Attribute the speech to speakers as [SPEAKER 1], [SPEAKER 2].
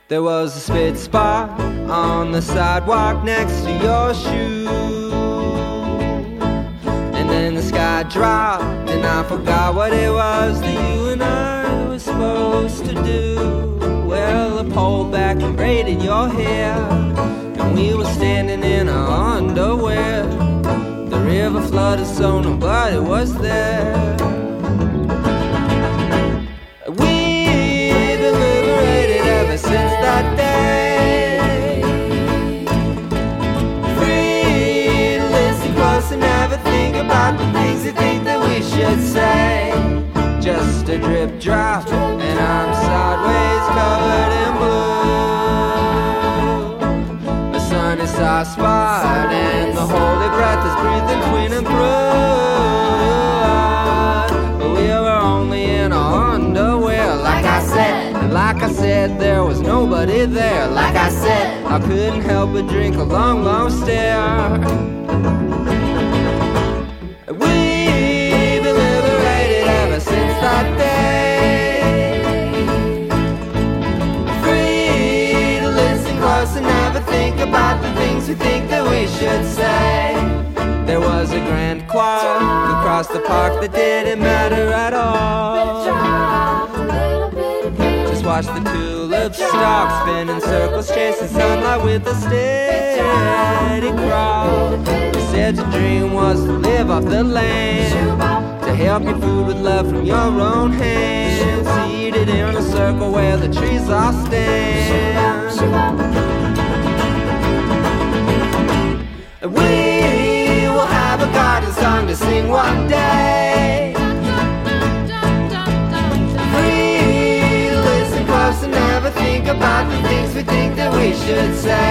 [SPEAKER 1] There was a spit spot on the sidewalk next to your shoe. And then the sky dropped and I forgot what it was that you and I were supposed to do. Well, I pulled back and braided your hair, and we were standing in our underwear. The river flooded so nobody was there. We've been liberated ever since that day. Free to listen close and never think about the things you think that we should say. Just a drip drop and I'm sideways covered in blue. The sun is our spot and the holy breath is breathing twin and through. But we were only in our underwear, like I said. And like I said, there was nobody there. Like I said, I couldn't help but drink a long, long stare. We've been liberated ever since that day. Free to listen close and never think about the things we think that we should say. There was a grand choir across the park that didn't matter at all. Just watch the tulips stalk spin in circles, chasing sunlight with a steady crawl. You said your dream was to live off the land, to help your food with love from your own hands, seated in a circle where the trees all stand. We will have a garden song to sing one day. Free to listen close and never think about the things we think that we should say.